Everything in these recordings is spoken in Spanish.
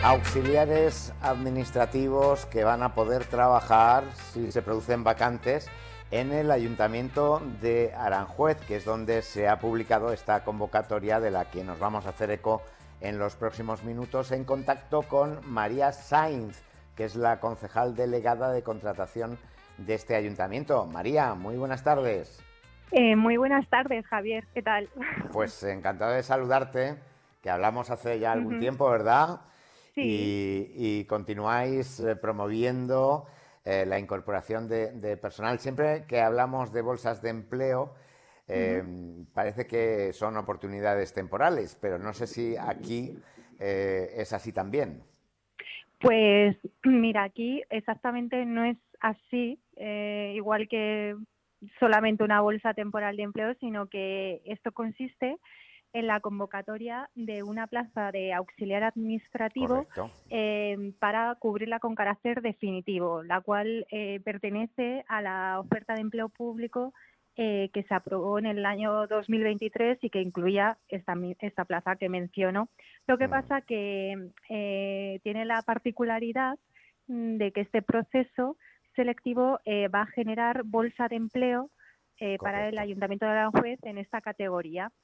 Auxiliares administrativos que van a poder trabajar si se producen vacantes en el Ayuntamiento de Aranjuez, que es donde se ha publicado esta convocatoria de la que nos vamos a hacer eco en los próximos minutos, en contacto con María Sainz, que es la concejal delegada de contratación de este ayuntamiento. María, muy buenas tardes. Muy buenas tardes, Javier. ¿Qué tal? Pues encantado de saludarte, que hablamos hace ya algún Ujú. tiempo, ¿verdad? Sí. Y continuáis promoviendo la incorporación de personal. Siempre que hablamos de bolsas de empleo, Ujú. parece que son oportunidades temporales, pero no sé si aquí es así también. Pues mira, aquí exactamente no es así, igual que solamente una bolsa temporal de empleo, sino que esto consiste en la convocatoria de una plaza de auxiliar administrativo Correcto. para cubrirla con carácter definitivo, la cual pertenece a la oferta de empleo público que se aprobó en el año 2023 y que incluía esta plaza que menciono. Lo que Mm, pasa que tiene la particularidad de que este proceso selectivo va a generar bolsa de empleo para el correcto. Ayuntamiento de Aranjuez en esta categoría.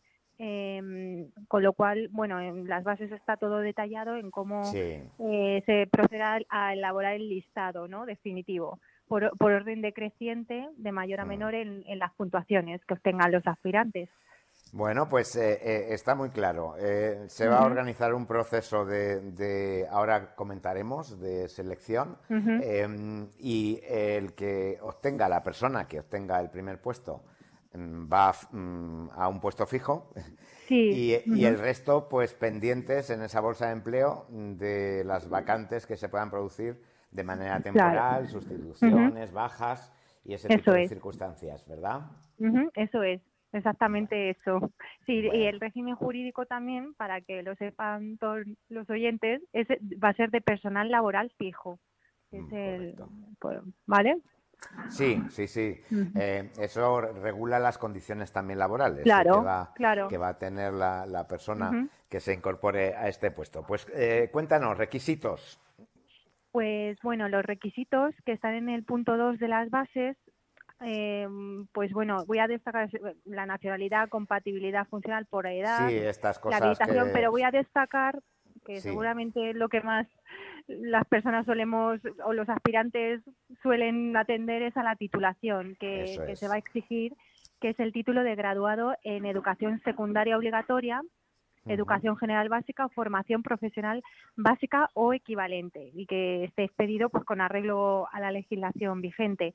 Con lo cual, bueno, en las bases está todo detallado en cómo Sí. se procederá a elaborar el listado, ¿no?, definitivo, por orden decreciente, de mayor a Mm. menor en las puntuaciones que obtengan los aspirantes. Bueno, pues está muy claro. Se va a Ujú, organizar un proceso ahora comentaremos, de selección, ujú. y el que obtenga, la persona que obtenga el primer puesto, va a un puesto fijo Sí. y Ujú, el resto, pues pendientes en esa bolsa de empleo de las vacantes que se puedan producir de manera claro. temporal, Ujú, sustituciones, bajas y ese tipo eso de es. circunstancias, ¿verdad? Ujú, eso es. Bueno, Exactamente eso. Sí, y bueno. el régimen jurídico también, para que lo sepan todos los oyentes, va a ser de personal laboral fijo. Es Correcto. ¿vale? Sí, sí, sí. Ujú. Eso regula las condiciones también laborales Claro, claro. que va a tener la persona Ujú. que se incorpore a este puesto. Pues cuéntanos, requisitos. Pues bueno, los requisitos que están en el punto 2 de las bases, eh, pues bueno, voy a destacar la nacionalidad, compatibilidad funcional por edad, Sí, estas la cosas habilitación, que... pero voy a destacar que Sí, seguramente lo que más las personas solemos o los aspirantes suelen atender es a la titulación eso que se va es. a exigir, que es el título de graduado en educación secundaria obligatoria, Ujú. educación general básica o formación profesional básica o equivalente, y que esté expedido pues con arreglo a la legislación vigente.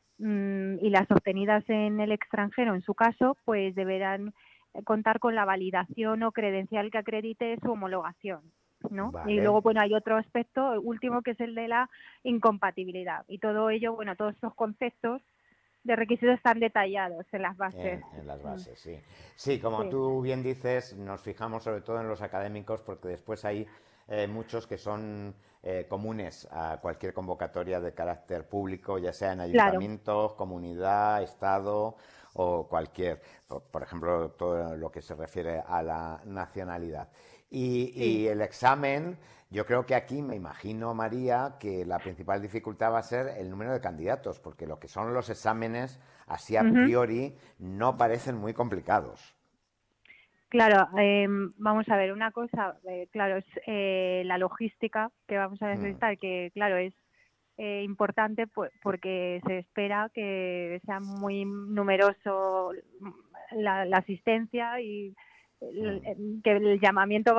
Y las obtenidas en el extranjero, en su caso, pues deberán contar con la validación o credencial que acredite su homologación, ¿no? Y Vale. luego, bueno, hay otro aspecto último, que es el de la incompatibilidad. Y todo ello, bueno, todos estos conceptos de requisitos están detallados en las bases. En las bases, sí. Sí, como Sí, tú bien dices, nos fijamos sobre todo en los académicos porque después hay muchos que son comunes a cualquier convocatoria de carácter público, ya sea en claro. ayuntamientos, comunidad, estado o cualquier, por ejemplo, todo lo que se refiere a la nacionalidad. Sí. Y el examen, yo creo que aquí me imagino, María, que la principal dificultad va a ser el número de candidatos, porque lo que son los exámenes, así a Ujú. priori, no parecen muy complicados. Claro, vamos a ver, una cosa, claro, es la logística que vamos a Hmm. necesitar, que claro, es importante, pues, porque se espera que sea muy numeroso la asistencia, y Hmm. que el llamamiento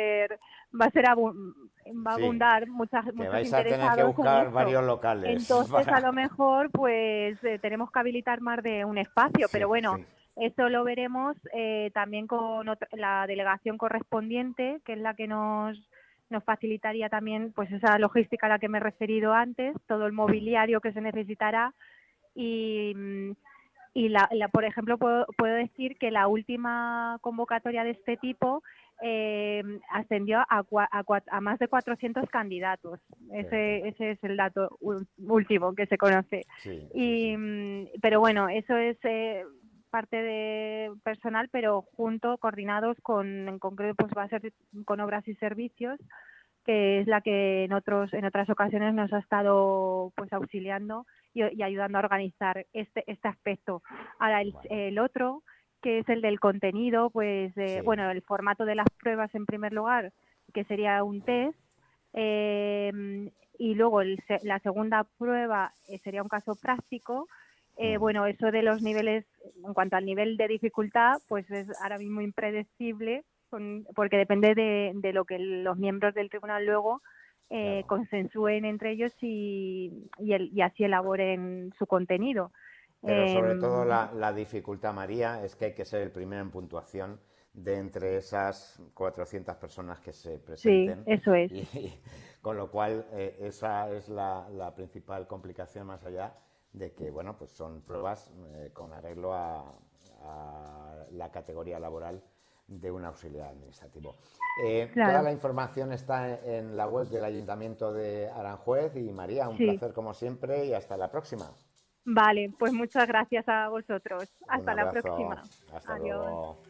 va a Sí, abundar que muchos vais a tener que interesados en buscar esto. varios locales Entonces, a lo para... mejor, pues tenemos que habilitar más de un espacio, Sí, pero bueno, sí. eso lo veremos también con la delegación correspondiente, que es la que nos facilitaría también pues esa logística a la que me he referido antes, todo el Hmm. mobiliario que se necesitará. Y por ejemplo, puedo decir que la última convocatoria de este tipo ascendió a más de 400 candidatos. Fíjate. Ese es el dato último que se conoce. Sí, sí, sí. Pero bueno, eso es parte de personal, pero coordinados en concreto, pues va a ser con obras y servicios, que es la que en otras ocasiones nos ha estado pues auxiliando y ayudando a organizar este aspecto. Ahora el otro, que es el del contenido, pues Sí. bueno, el formato de las pruebas en primer lugar, que sería un test, y luego la segunda prueba sería un caso práctico. Bueno, eso de los niveles, en cuanto al nivel de dificultad, pues es ahora mismo impredecible, porque depende de lo que los miembros del tribunal luego Claro. consensúen entre ellos y así elaboren su contenido. Pero sobre todo la dificultad, María, es que hay que ser el primero en puntuación de entre esas 400 personas que se presenten. Sí, eso es. Y, con lo cual, esa es la principal complicación, más allá de que, bueno, pues son pruebas con arreglo a la categoría laboral de un auxiliar administrativo. Claro. Toda la información está en la web del Ayuntamiento de Aranjuez. Y María, un Sí. placer como siempre y hasta la próxima. Vale, pues muchas gracias a vosotros. Un Hasta la abrazo. próxima. Hasta Adiós. luego.